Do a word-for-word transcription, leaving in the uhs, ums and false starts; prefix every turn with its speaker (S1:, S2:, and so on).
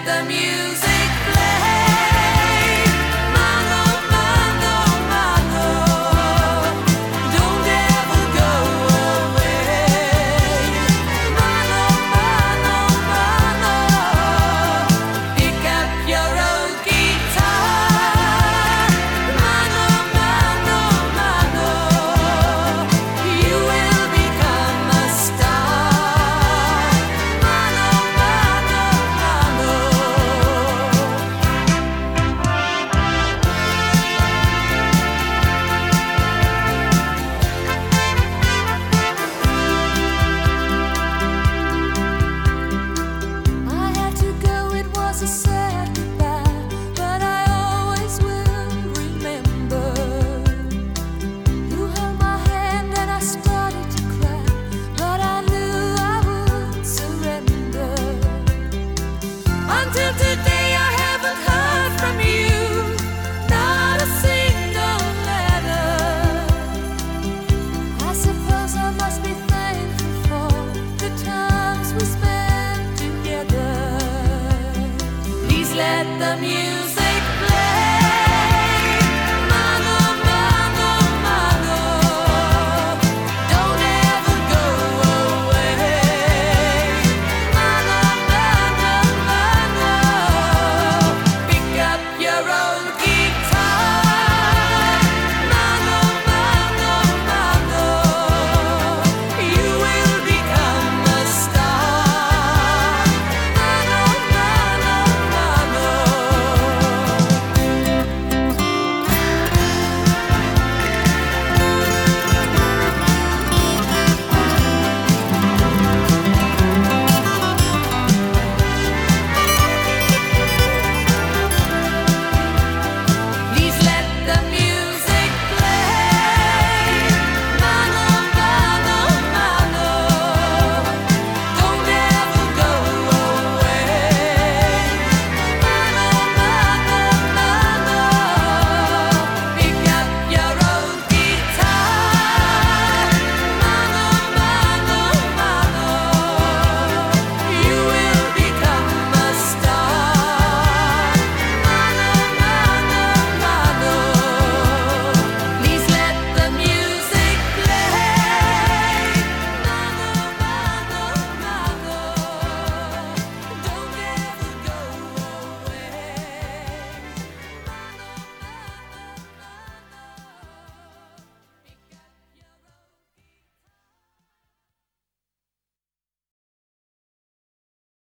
S1: the music play. Mano, mano, mano, don't ever go away. Mano, mano, mano, pick up your old guitar. Mano, mano, mano, you will become a star. Mano, mano, mano. I had to go, it was a sad goodbye, but I always will remember. You held my hand and I started to cry, but I knew I would surrender. Until today I haven't heard from you, not a single letter. I suppose I must be thankful for the times we spent together. Please let the music